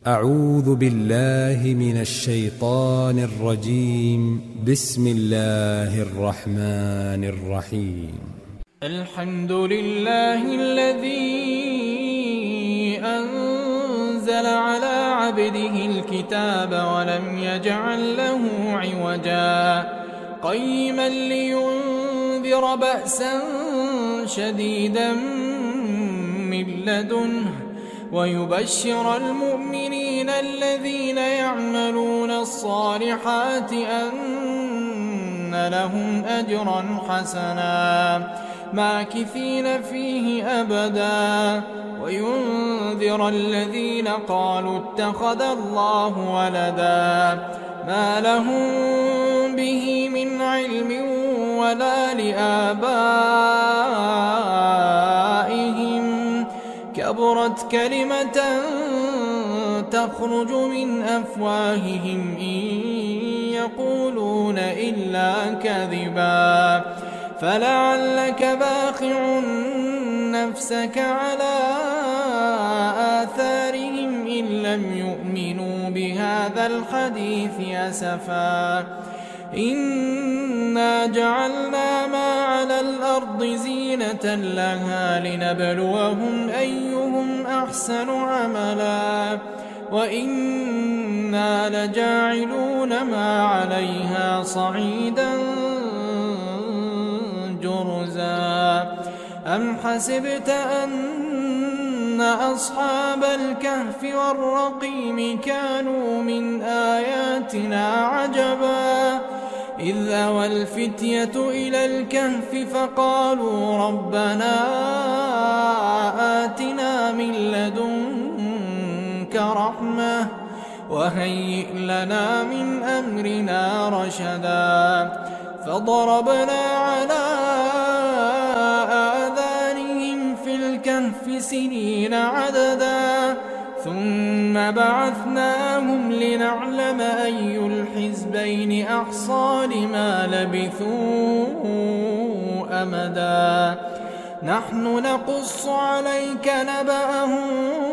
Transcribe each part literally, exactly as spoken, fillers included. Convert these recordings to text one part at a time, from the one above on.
أعوذ بالله من الشيطان الرجيم. بسم الله الرحمن الرحيم. الحمد لله الذي أنزل على عبده الكتاب ولم يجعل له عوجا قيما لينذر بأسا شديدا من لدنه ويبشر المؤمنين الذين يعملون الصالحات أن لهم أجرا حسنا ماكثين فيه أبدا وينذر الذين قالوا اتخذ الله ولدا ما لهم به من علم ولا لآبائهم كبرت كلمة تخرج من أفواههم إن يقولون إلا كذبا فلعلك باخع نفسك على آثارهم إن لم يؤمنوا بهذا الحديث أسفا إنا جعلنا ما على الأرض زينة لها لنبلوهم أيهم أحسن عملا وإنا لجاعلون ما عليها صعيدا جرزا أم حسبت أن أصحاب الكهف والرقيم كانوا من آياتنا عجبا إذ أوى الفتية إلى الكهف فقالوا ربنا آتنا من لدنك رحمة وهيئ لنا من أمرنا رشدا فضربنا على آذانهم في الكهف سنين عددا ثم بعثناهم لنعلم أي الحزبين أحصى لما لبثوا أمدا نحن نقص عليك نبأهم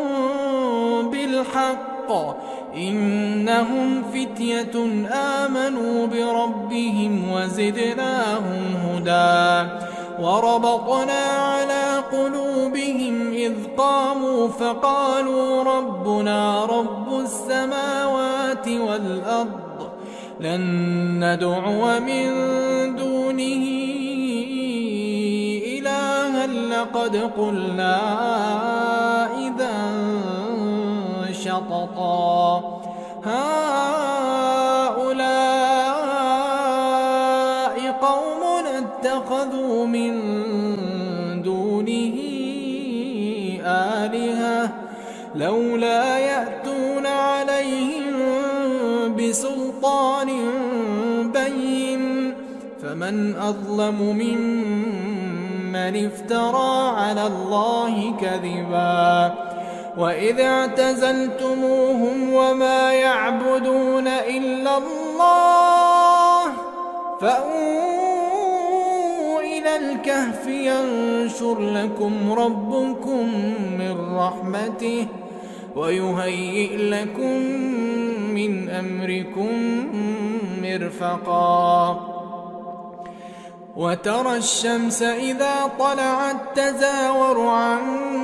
بالحق إنهم فتية آمنوا بربهم وزدناهم هدى وربطنا على قلوبهم إذ قاموا فقالوا ربنا رب السماوات والأرض لن ندعو من دونه إلها لقد قلنا إذا شططا هؤلاء قوم اتخذوا من دونه آلهة لولا يأتون عليهم بسلطان بين فمن أظلم ممن افترى على الله كذبا وإذ اعتزلتموهم وما يعبدون إلا الله فأووا إلى الكهف ينشر لكم ربكم من رحمته ويهيئ لكم من أمركم مرفقا وترى الشمس إذا طلعت تزاور عن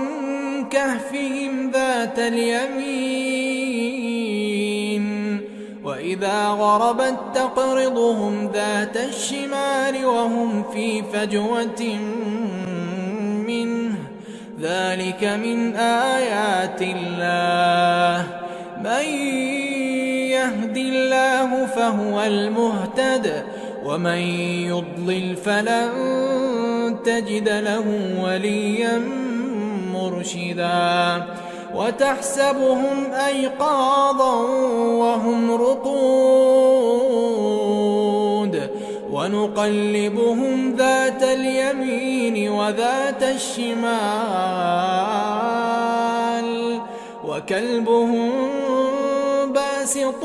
كهفهم ذات اليمين وإذا غربت تقرضهم ذات الشمال وهم في فجوة منه ذلك من آيات الله من يهد الله فهو المهتد ومن يضلل فلن تجد له وليا مرشدا وتحسبهم أيقاظا وهم رقود ونقلبهم ذات اليمين وذات الشمال وكلبهم باسط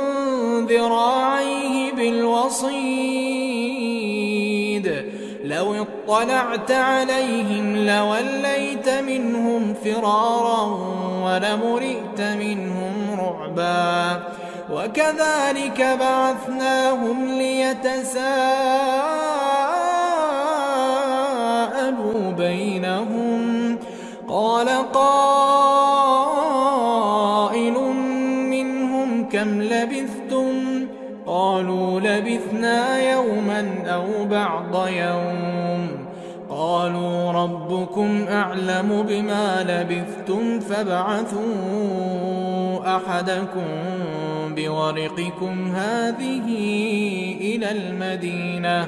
ذراعيه بالوصيد لو اطلعت عليهم لوليت منهم فرارا ولمرئت منهم رعبا وكذلك بعثناهم ليتساءلوا بينهم قال قائل منهم كم لبثتم قالوا لبثنا يوما أو بعض يوم قالوا ربكم أعلم بما لبثتم فابعثوا أحدكم بورقكم هذه إلى المدينة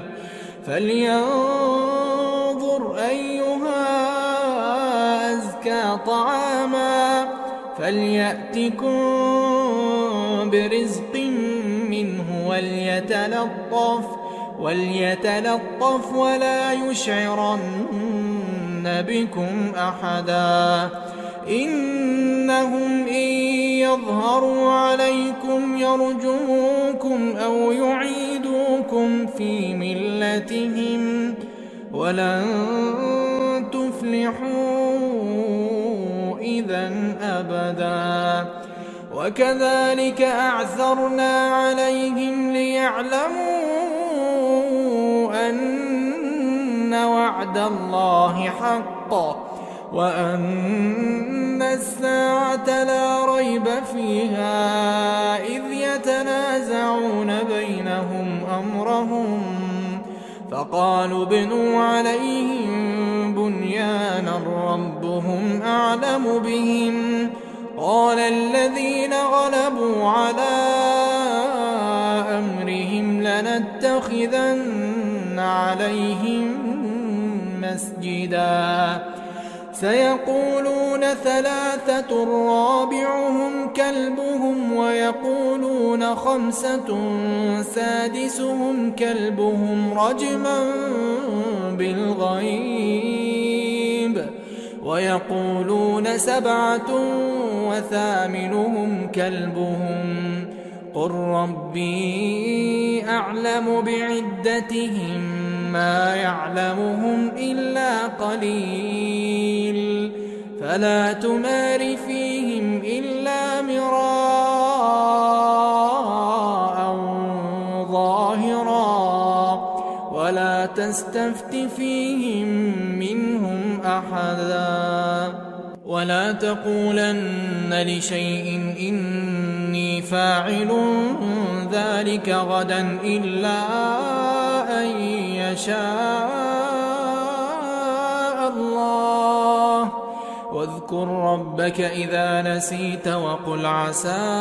فلينظر أيها أزكى طعاما فليأتكم برزق منه وليتلطف وليتلطف ولا يشعرن بكم أحدا إنهم إن يظهروا عليكم يرجموكم أو يعيدوكم في ملتهم ولن تفلحوا إذن أبدا وكذلك أعثرنا عليهم ليعلموا أن وعد الله حق وأن الساعة لا ريب فيها إذ يتنازعون بينهم أمرهم فقالوا ابنوا عليهم بنيانا ربهم أعلم بهم قال الذين غلبوا على أمرهم لنتخذن عليهم مسجدا سيقولون ثلاثة رابعهم كلبهم ويقولون خمسة سادسهم كلبهم رجما بالغيب ويقولون سبعة وثامنهم كلبهم قل ربي أعلم بعدتهم ما يعلمهم إلا قليل فلا تمار فيهم إلا مراء ظاهرا ولا تستفت فيهم منهم أحدا ولا تقولن لشيء إني فاعل ذلك غدا إلا أن يشاء الله واذكر ربك إذا نسيت وقل عسى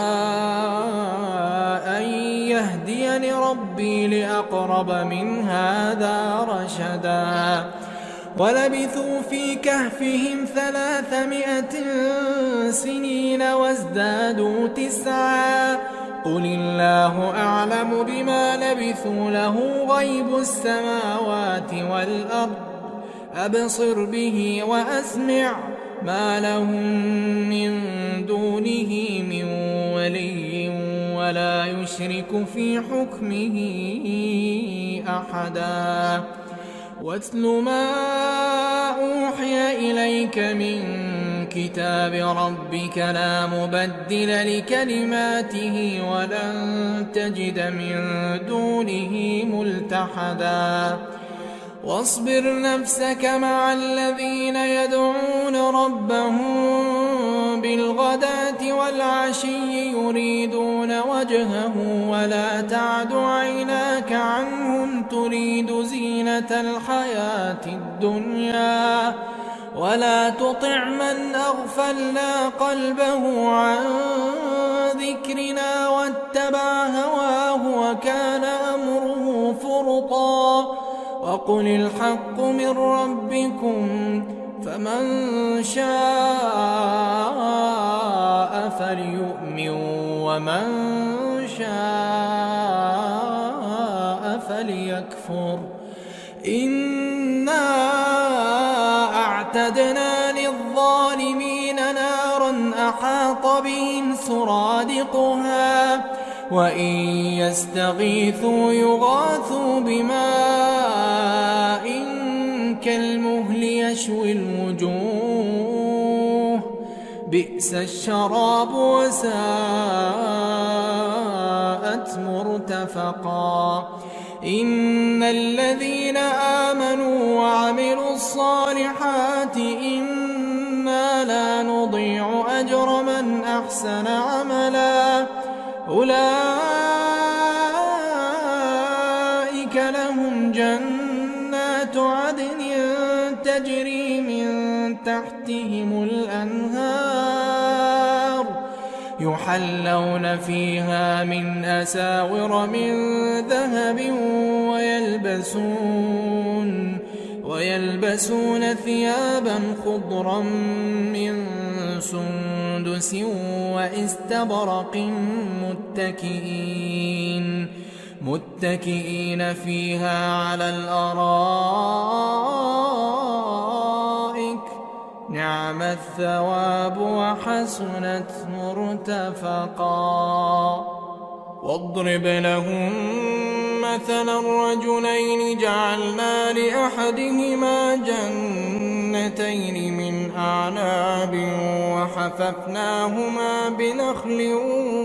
أن يهديني ربي لأقرب من هذا رشدا ولبثوا في كهفهم ثلاثمائة سنين وازدادوا تسعا قل الله أعلم بما لبثوا له غيب السماوات والأرض أبصر به وأسمع ما لهم من دونه من ولي ولا يشرك في حكمه أحدا واتل ما أوحي إليك من كتاب ربك لا مبدل لكلماته ولن تجد من دونه ملتحدا واصبر نفسك مع الذين يدعون ربهم بالغداة والعشي يريدون وجهه ولا تعد عيناك عنهم تريد زينة الحياة الدنيا ولا تطع من أغفلنا قلبه عن ذكرنا واتبع هواه وكان أمره فرطا وقل الحق من ربكم فمن شاء فليؤمن ومن شاء فليكفر إنا أعتدنا للظالمين نارا أحاط بهم سرادقها وإن يستغيثوا يغاثوا بماء كالمهل يشوي الوجوه بئس الشراب وساءت مرتفقا إن الذين آمنوا وعملوا الصالحات إنا لا نضيع أجر من أحسن عملا أولئك لهم جنات عدن تجري من تحتهم الأنهار يحلون فيها من أساور من ذهب ويلبسون ويلبسون ثيابا خضرا من سندس واستبرق متكئين متكئين فيها على الأرائك نعم الثواب وحسنت مرتفقا واضرب لهم مثلا الرجلين جعلنا لأحدهما جنتين من أعناب وحففناهما بنخل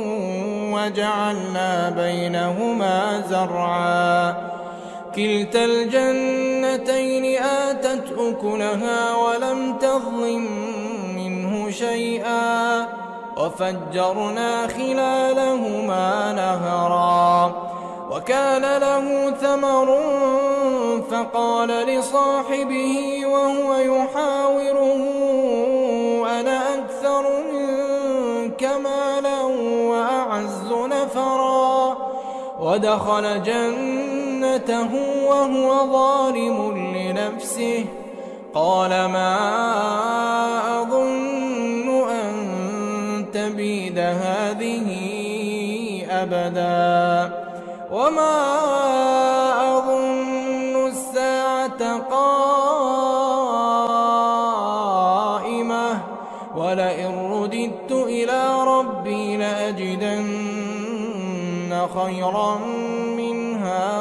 وجعلنا بينهما زرعا كلتا الجنتين آتت أكلها ولم تظلم منه شيئا وفجرنا خلالهما نهرا وكان له ثمر فقال لصاحبه وهو يحاوره أنا أكثر منك مالا وأعز نفرا ودخل جنته وهو ظالم لنفسه قال ما أظن أن تبيد هذه أبدا وما أظن الساعة قائمة ولئن رددت إلى ربي لأجدن خيرا منها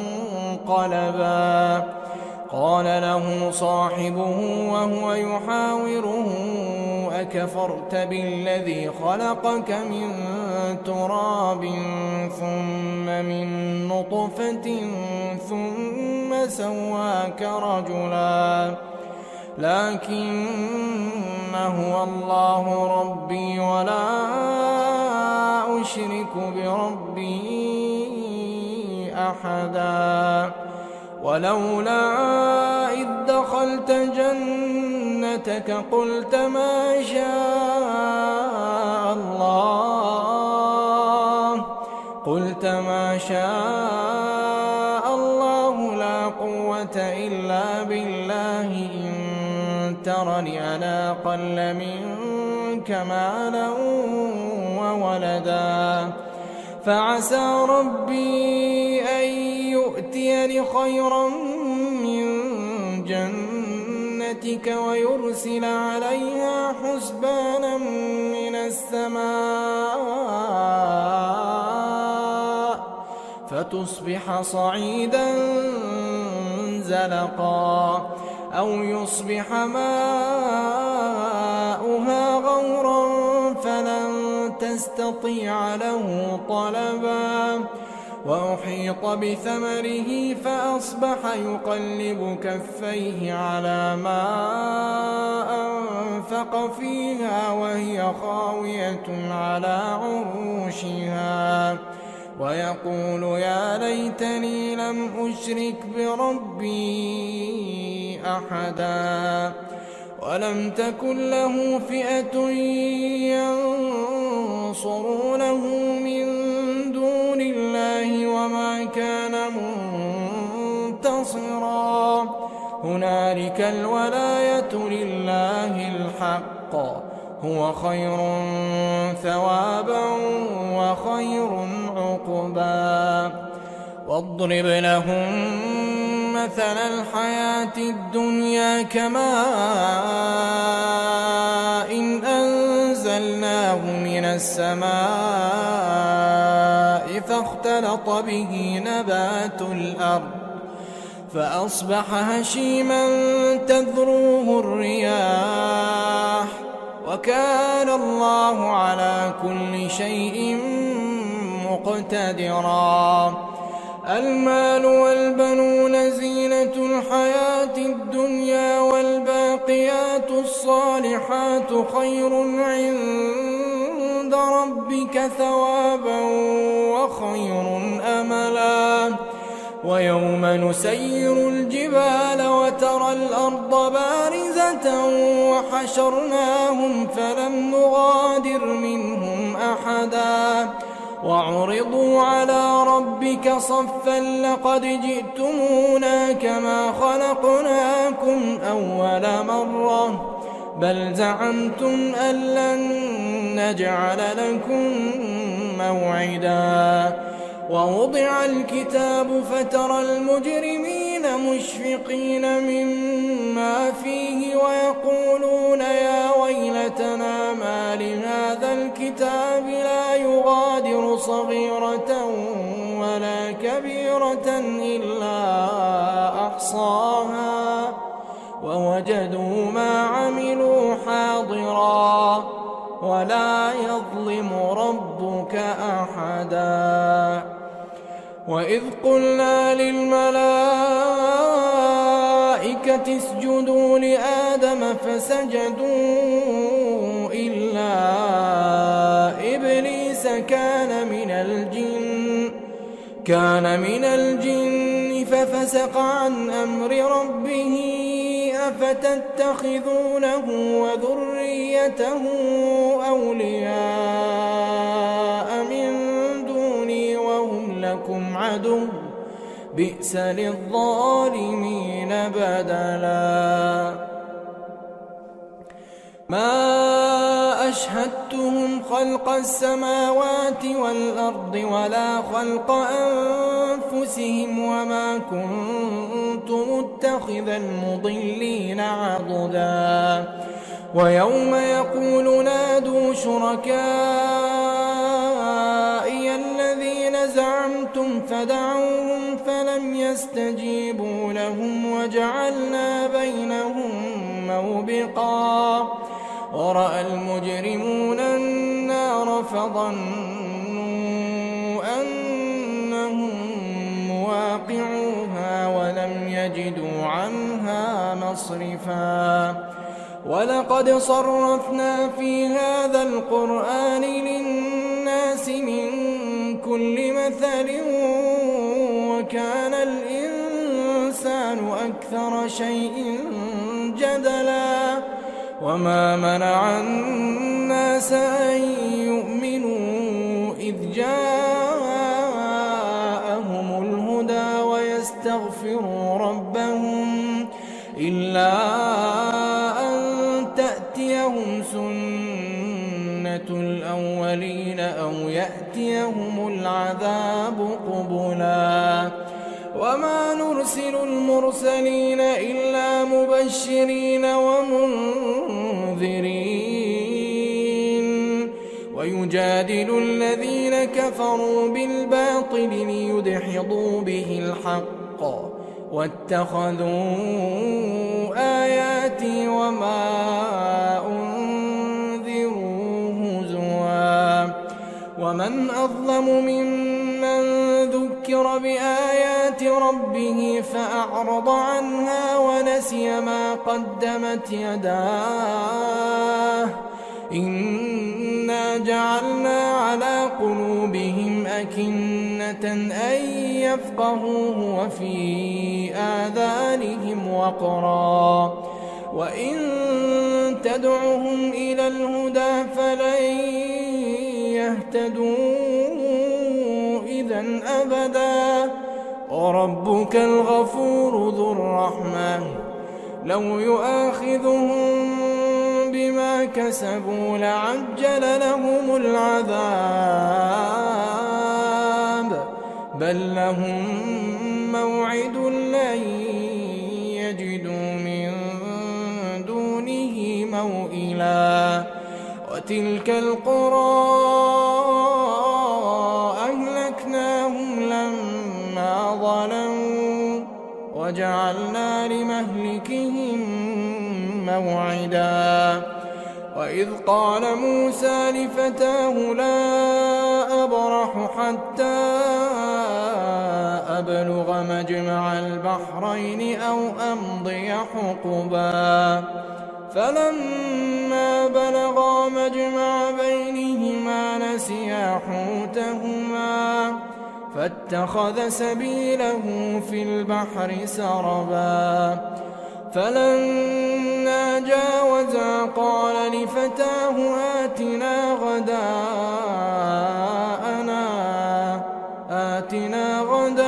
منقلبا قال له صاحبه وهو يحاوره أكفرت بالذي خلقك من تراب ثم من نطفة ثم سواك رجلا لكن هو الله ربي ولا أشرك بربي أحدا ولولا إذ دخلت جنتك قلت ما شاء الله قلت ما شاء الله لا قوة إلا بالله إن ترني أنا أقل منك مالا وولدا فعسى ربي أن يؤتيني خيرا من جنتك ويرسل عليها حسبانا من السماء فتصبح صعيدا زلقا أو يصبح ماؤها غورا فلن تستطيع له طلبا وأحيط بثمره فأصبح يقلب كفيه على ما أنفق فيها وهي خاوية على عروشها ويقول يا ليتني لم أشرك بربي أحدا ولم تكن له فئة ينصرونه من دون الله وما كان منتصرا هنالك الولاية لله الحق هو خير ثوابا وخير عقبا واضرب لهم مثل الحياة الدنيا كماء إن أنزلناه من السماء فاختلط به نبات الأرض فأصبح هشيما تذروه الرياح وكان الله على كل شيء مقتدرا. المال والبنون زينة الحياة الدنيا والباقيات الصالحات خير عند ربك ثوابا وخير أملا. ويوم نسير الجبال وترى الأرض بارزة وحشرناهم فلم نغادر منهم أحدا وعرضوا على ربك صفا لقد جئتمونا كما خلقناكم أول مرة بل زعمتم أن لن نجعل لكم موعدا. ووضع الكتاب فترى المجرمين مشفقين مما فيه ويقولون يا ويلتنا ما لهذا الكتاب لا يغادر صغيرة ولا كبيرة إلا أحصاها ووجدوا ما عملوا حاضرا ولا يظلم ربك أحدا. وإذ قلنا للملائكة اسجدوا لآدم فسجدوا إلا إبليس كان من الجن كان من الجن ففسق عن أمر ربه أفتتخذونه وذريته أولياء من دوني وهم لكم عدو بئس للظالمين بدلا. ما أشهدتهم خلق السماوات والأرض ولا خلق أنفسهم وما كنت متخذ المضلين عضدا. ويوم يقول نادوا شركائي الذين زعمتم فدعوهم فلم يستجيبوا لهم وجعلنا بينهم موبقا. ورأى المجرمون النار فظنوا أنهم مواقعوها ولم يجدوا عنها مصرفا. ولقد صرفنا في هذا القرآن للناس من كل مثل وكان الإنسان أكثر شيء جدلا. وما منع الناس أن يؤمنوا إذ جاءهم الهدى ويستغفروا ربهم إلا أن تأتيهم سنة الأولين أو يأتيهم العذاب قبلا. وما نرسل المرسلين إلا مبشرين ومنذرين ويجادل الذين كفروا بالباطل ليدحضوا به الحق واتخذوا آياتي وما أنذروا هزوا. ومن أظلم ممن ذكر بآيات ربه فأعرض عنها ونسي ما قدمت يداه إنا جعلنا على قلوبهم أكنة أن يفقهوه وفي آذانهم وقرا وإن تدعهم إلى الهدى فلن يهتدوا إذا أبدا. وربك الغفور ذو الرحمة لو يؤاخذهم بما كسبوا لعجل لهم العذاب بل لهم موعد لن يجدوا من دونه موئلا. وتلك القرى أهلكناهم لما ظلموا وجعلنا لمهلكهم موعدا. وإذ وإذ قال موسى لفتاه لا أبرح حتى أبلغ مجمع البحرين أو أمضي حقبا فلما بلغا مجمع بينهما نسيا حوتهما فاتخذ سبيله في البحر سربا فلما جاوزا قال لفتاه آتنا غداءنا آتنا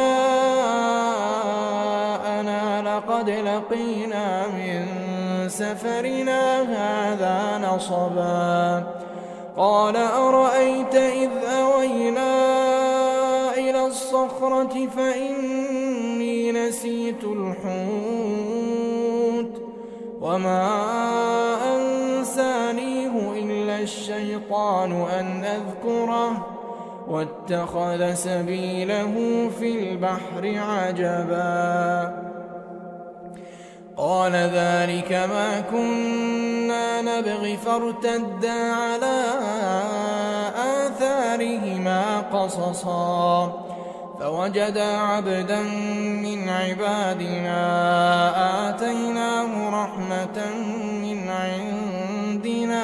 غداءنا لقد لقينا من سفرنا هذا نصبا قال أرأيت إذ أوينا إلى الصخرة فإني نسيت الحوت وما أنسانيه إلا الشيطان أن أذكره واتخذ سبيله في البحر عجبا قال ذلك ما كنا نبغي فارتدا على آثارهما قصصا فوجدا عبدا من عبادنا آتيناه رحمة من عندنا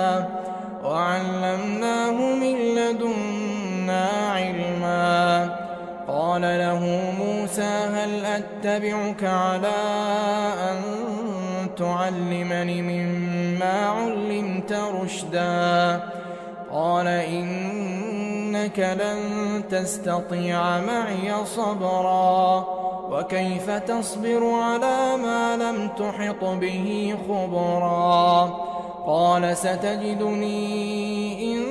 وعلمناه من لدنا علما قال له موسى هل أتبعك على أن تعلمني مما علمت رشدا قال إنك لن تستطيع معي صبرا وكيف تصبر على ما لم تحط به خبرا قال ستجدني إن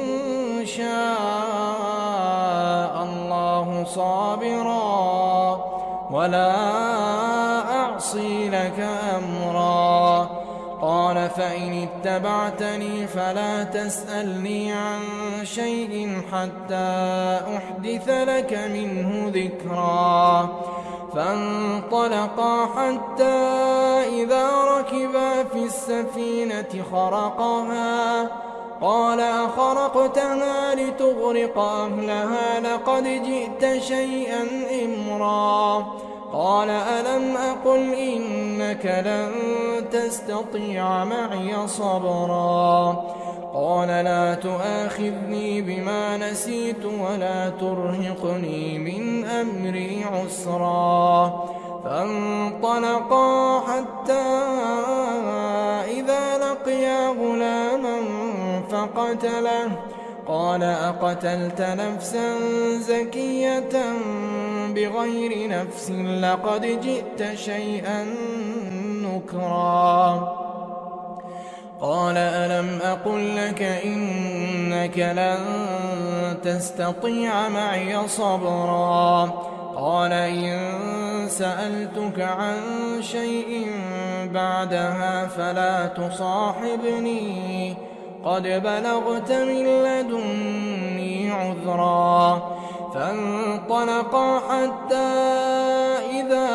شاء الله صابرا ولا أعصي لك أمرا قال فإن اتبعتني فلا تسألني عن شيء حتى أحدث لك منه ذكرا فانطلقا حتى إذا ركبا في السفينة خرقها قال أخرقتها لتغرق أهلها لقد جئت شيئا إمرا قال ألم أقل إنك لن تستطيع معي صبرا قال لا تؤاخذني بما نسيت ولا ترهقني من أمري عسرا فانطلقا حتى إذا لقيا غلاما فقتله قال أقتلت نفسا زكية بغير نفس لقد جئت شيئا نكرا قال ألم أقل لك إنك لن تستطيع معي صبرا قال إن سألتك عن شيء بعدها فلا تصاحبني قد بلغت من لدني عذرا فانطلقا حتى إذا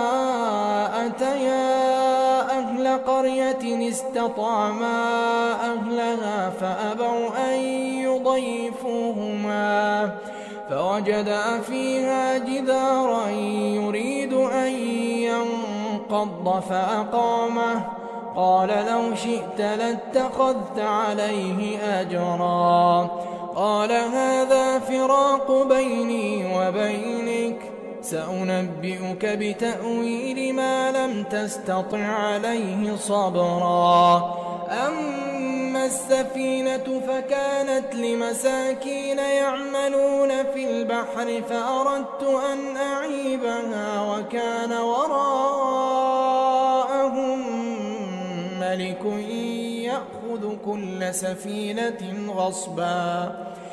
أتيا أهل قرية استطعما أهلها فأبوا أن يضيفوهما فوجدا فيها جدارا يريد أن ينقض فأقامه قال لو شئت لاتخذت عليه أجرا قال هذا فراق بيني وبينك سأنبئك بتأويل ما لم تستطع عليه صبرا أما السفينة فكانت لمساكين يعملون في البحر فأردت أن أعيبها وكان وراءهم ملك يأخذ كل سفينة غصبا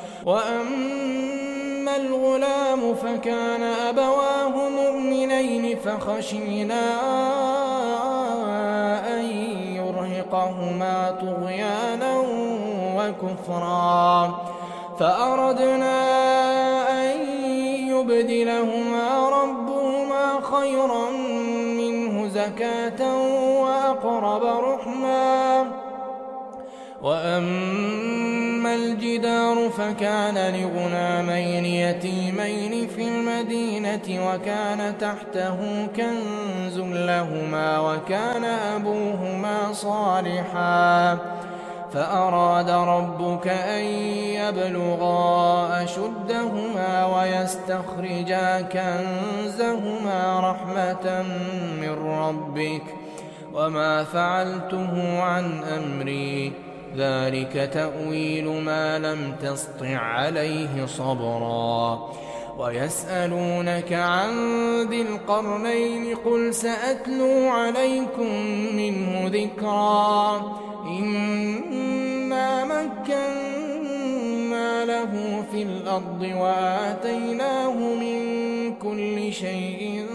وأما الغلام فكان أبواه مؤمنين فخشينا أن يرهقهما طغيانا وكفرا فأردنا أن يبدلهما ربهما خيرا منه زكاة وأقرب رحما وأما الجدار فكان لغلامين يتيمين في المدينة وكان تحته كنز لهما وكان أبوهما صالحا فأراد ربك أن يبلغا أشدهما ويستخرجا كنزهما رحمة من ربك وما فعلته عن أمري ذلك تأويل ما لم تسطع عليه صبرا ويسألونك عن ذي القرنين قل سأتلو عليكم منه ذكرا إنا مكنا له في الأرض وآتيناه من كل شيء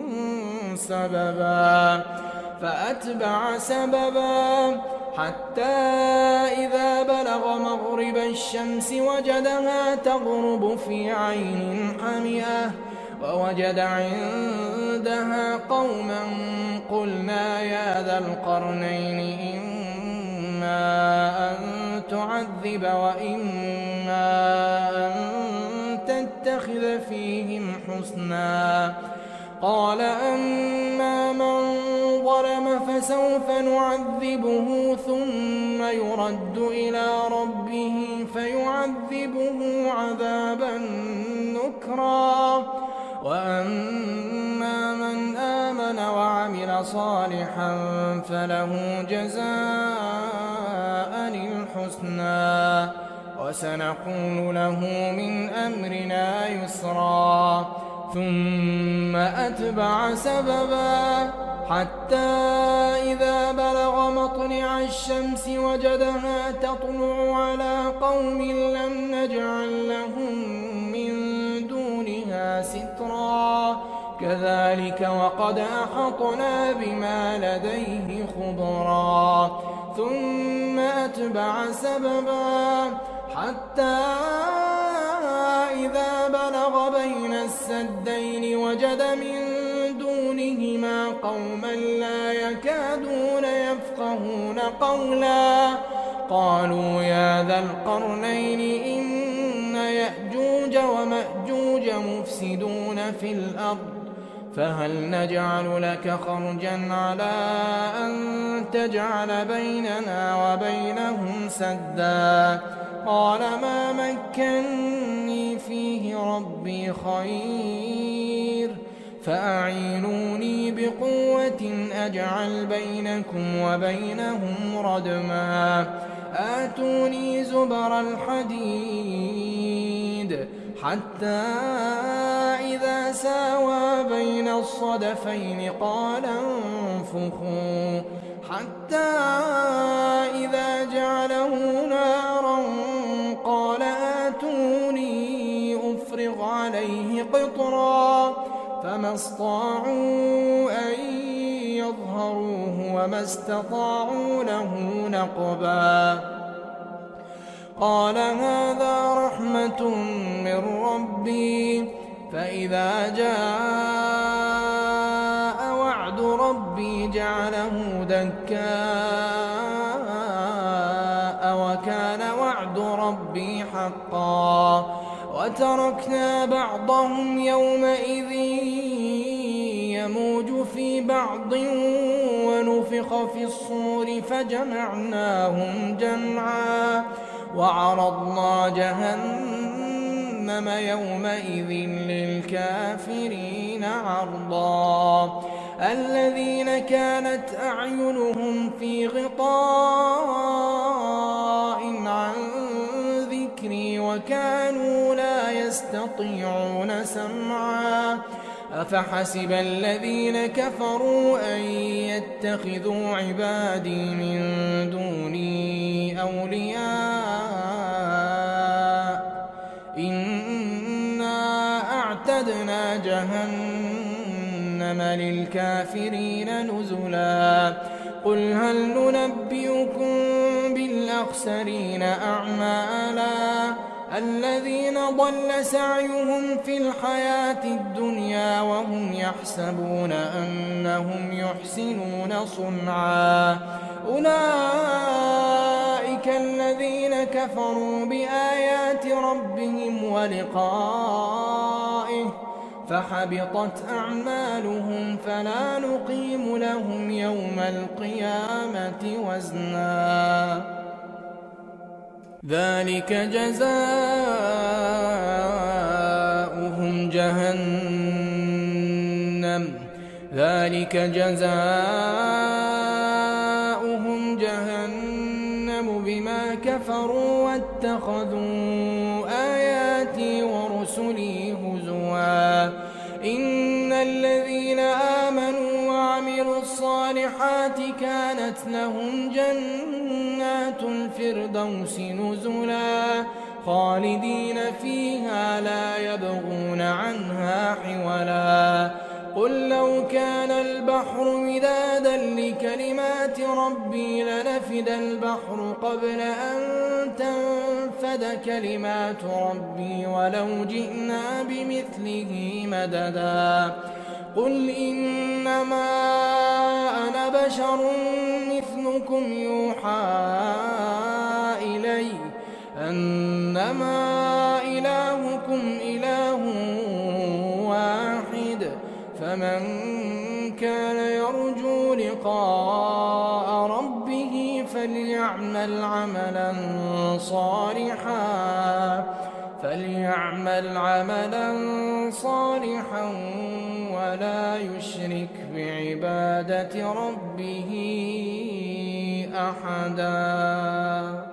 سببا فأتبع سببا حتى إذا بلغ مغرب الشمس وجدها تغرب في عين حمئة ووجد عندها قوما قلنا يا ذا القرنين إما أن تعذب وإما أن تتخذ فيهم حسنا قال أما من ظلم فسوف نعذبه ثم يرد إلى ربه فيعذبه عذابا نكرا وأما من آمن وعمل صالحا فله جزاء الحسنى وسنقول له من أمرنا يسرا ثم أتبع سببا حتى إذا بلغ مطلع الشمس وجدها تطلع على قوم لم نجعل لهم من دونها سترا كذلك وقد أحطنا بما لديه خبرا ثم أتبع سببا حتى إذا بلغ بين السدين وجد من دونهما قوما لا يكادون يفقهون قولا قالوا يا ذا القرنين إن يأجوج ومأجوج مفسدون في الأرض فهل نجعل لك خرجا على أن تجعل بيننا وبينهم سدا قال ما مكني فيه ربي خير فأعينوني بقوة أجعل بينكم وبينهم ردما آتوني زبر الحديد حتى إذا ساوى بين الصدفين قال انفخوا حتى إذا جعله نارا قال آتوني أفرغ عليه قطرا فما استطاعوا أن يظهروه وما استطاعوا له نقبا قال هذا رحمة من ربي فإذا جاء وعد ربي جعله دكاء وكان وعد ربي حقا وتركنا بعضهم يومئذ يموج في بعض ونفخ في الصور فجمعناهم جمعا وعرضنا جهنم يومئذ للكافرين عرضا الذين كانت أعينهم في غطاء عن ذكري وكانوا لا يستطيعون سمعا أفحسب الذين كفروا أن يتخذوا عبادي من دوني أولياء إنا أعتدنا جهنم للكافرين نزلا قل هل ننبئكم بالأخسرين أعمالا الذين ضل سعيهم في الحياة الدنيا وهم يحسبون أنهم يحسنون صنعا أولئك أولئك الذين كفروا بآيات ربهم ولقائه فحبطت أعمالهم فلا نقيم لهم يوم القيامة وزنا ذلك جزاؤهم جهنم ذلك جزاؤهم جهنم بما كفروا واتخذوا آياتي ورسلي هزوا إن الذين آمنوا وعملوا الصالحات كانت لهم جنات الفردوس نزلا خالدين فيها لا يبغون عنها حولا قل لو كان البحر مدادا لكلمات ربي لنفد البحر قبل أن تنفد كلمات ربي ولو جئنا بمثله مددا قل إنما أنا بشر مثلكم يوحى إلي أنما إلهكم إله واحد فمن كان يرجو لقاء ربه فليعمل عملا صالحا فليعمل عملا صالحا ولا يشرك بعبادة ربه أحدا.